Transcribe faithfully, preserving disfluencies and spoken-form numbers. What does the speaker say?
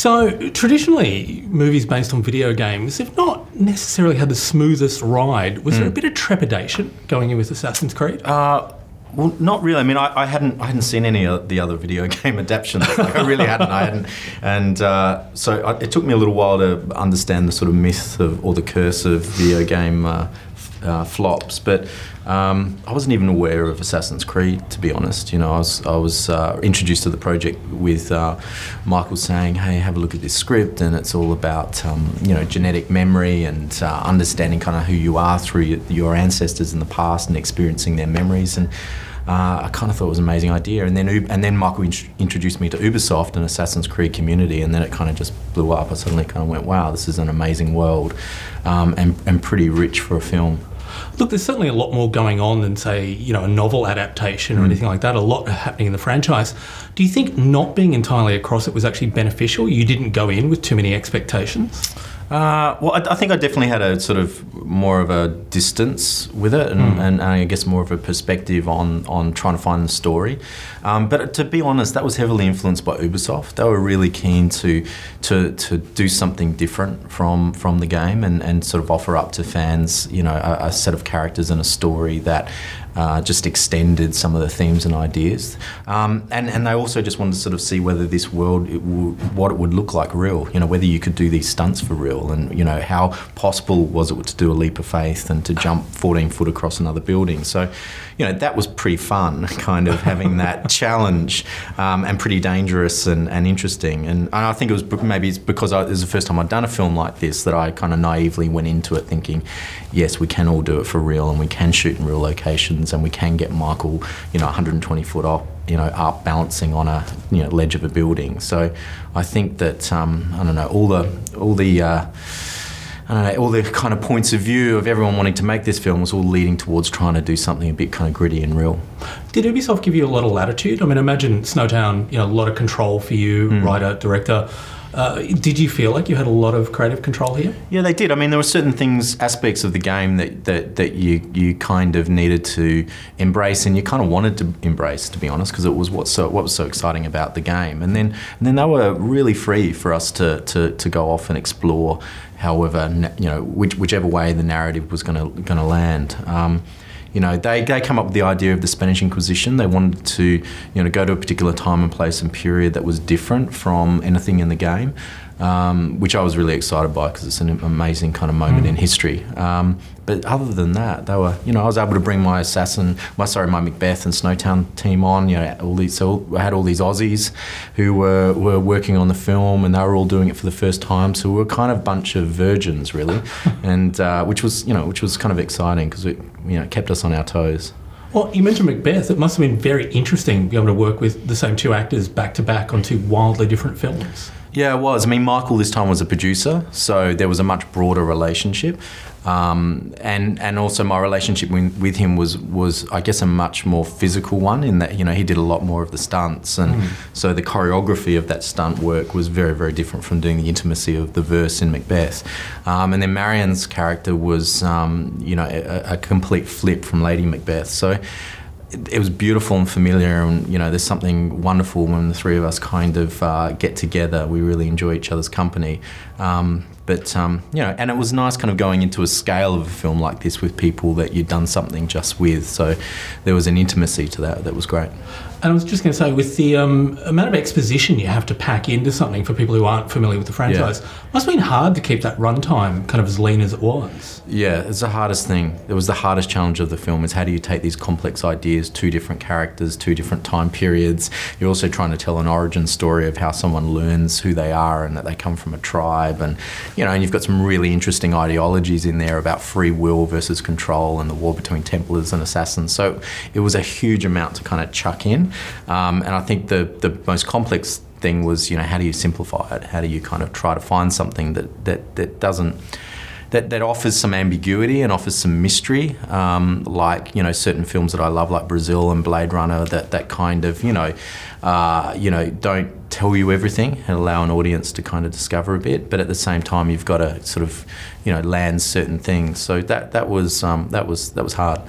So traditionally, movies based on video games have not necessarily had the smoothest ride. Was mm. there a bit of trepidation going in with Assassin's Creed? Uh, well, not really. I mean, I, I hadn't I hadn't seen any of the other video game adaptations. Like, I really hadn't. I hadn't, and uh, so I, it took me a little while to understand the sort of myth of or the curse of video game uh, uh, flops. But um, I wasn't even aware of Assassin's Creed, to be honest. You know, I was I was uh, introduced to the project with uh, Michael saying, "Hey, have a look at this script," and it's all about um, you know genetic memory and uh, understanding kind of who you are through your, your ancestors in the past and experiencing their memories. And Uh, I kind of thought it was an amazing idea, and then and then Michael int- introduced me to Ubisoft and Assassin's Creed community, and then it kind of just blew up. I suddenly kind of went, wow, this is an amazing world, um, and and pretty rich for a film. Look, there's certainly a lot more going on than, say, you know, a novel adaptation or mm. anything like that. A lot happening in the franchise. Do you think not being entirely across it was actually beneficial? You didn't go in with too many expectations? Uh, well, I, I think I definitely had a sort of more of a distance with it, and, mm. and, and I guess more of a perspective on, on trying to find the story. Um, but to be honest, that was heavily influenced by Ubisoft. They were really keen to to to do something different from from the game and, and sort of offer up to fans, you know, a, a set of characters and a story that uh, just extended some of the themes and ideas. Um, and and they also just wanted to sort of see whether this world, it w- what it would look like real. You know, whether you could do these stunts for real. And, you know, how possible was it to do a leap of faith and to jump fourteen foot across another building? So, you know, that was pretty fun, kind of having that challenge, um, and pretty dangerous and, and interesting. And I think it was maybe it's because I, it was the first time I'd done a film like this that I kind of naively went into it thinking, yes, we can all do it for real, and we can shoot in real locations, and we can get Michael, you know, one hundred twenty foot up, you know, up balancing on a, you know, ledge of a building. So I think that, um, I don't know, all the, all the, uh, I don't know, all the kind of points of view of everyone wanting to make this film was all leading towards trying to do something a bit kind of gritty and real. Did Ubisoft give you a lot of latitude? I mean, imagine Snowtown, you know, a lot of control for you, mm. writer, director. Uh, did you feel like you had a lot of creative control here? Yeah, they did. I mean, there were certain things, aspects of the game that, that, that you you kind of needed to embrace, and you kind of wanted to embrace, to be honest, because it was what so what was so exciting about the game. And then and then they were really free for us to to, to go off and explore, however, you know, which, whichever way the narrative was going to going to land. Um, You know, they, they come up with the idea of the Spanish Inquisition. They wanted to, you know, go to a particular time and place and period that was different from anything in the game, um, which I was really excited by because it's an amazing kind of moment mm. in history. Um, but other than that, they were, you know, I was able to bring my Assassin, my sorry, my Macbeth and Snowtown team on. You know, all these, so I had all these Aussies who were were working on the film, and they were all doing it for the first time. So we were kind of a bunch of virgins, really, and uh, which was, you know, which was kind of exciting because it, you know, kept us on our toes. Well, you mentioned Macbeth. It must have been very interesting to be able to work with the same two actors back to back on two wildly different films. Yeah, it was. I mean, Michael this time was a producer, so there was a much broader relationship. Um, and and also my relationship with, with him was, was, I guess, a much more physical one in that, you know, he did a lot more of the stunts. And mm. so the choreography of that stunt work was very, very different from doing the intimacy of the verse in Macbeth. Um, and then Marion's character was, um, you know, a, a complete flip from Lady Macbeth. So it was beautiful and familiar, and, you know, there's something wonderful when the three of us kind of uh, get together. We really enjoy each other's company. Um, but, um, you know, and it was nice kind of going into a scale of a film like this with people that you'd done something just with. So there was an intimacy to that that was great. And I was just going to say, with the um, amount of exposition you have to pack into something for people who aren't familiar with the franchise, yeah. it must have been hard to keep that runtime kind of as lean as it was. Yeah, it's the hardest thing. It was the hardest challenge of the film, is how do you take these complex ideas, two different characters, two different time periods. You're also trying to tell an origin story of how someone learns who they are and that they come from a tribe. And, you know, and you've got some really interesting ideologies in there about free will versus control and the war between Templars and assassins. So it was a huge amount to kind of chuck in. Um, and I think the, the most complex thing was, you know, how do you simplify it? How do you kind of try to find something that, that, that doesn't... That, that offers some ambiguity and offers some mystery, um, like, you know, certain films that I love, like Brazil and Blade Runner, that, that kind of, you know, uh, you know, don't tell you everything and allow an audience to kind of discover a bit, but at the same time you've got to sort of, you know, land certain things. So that that was um, that was that was hard.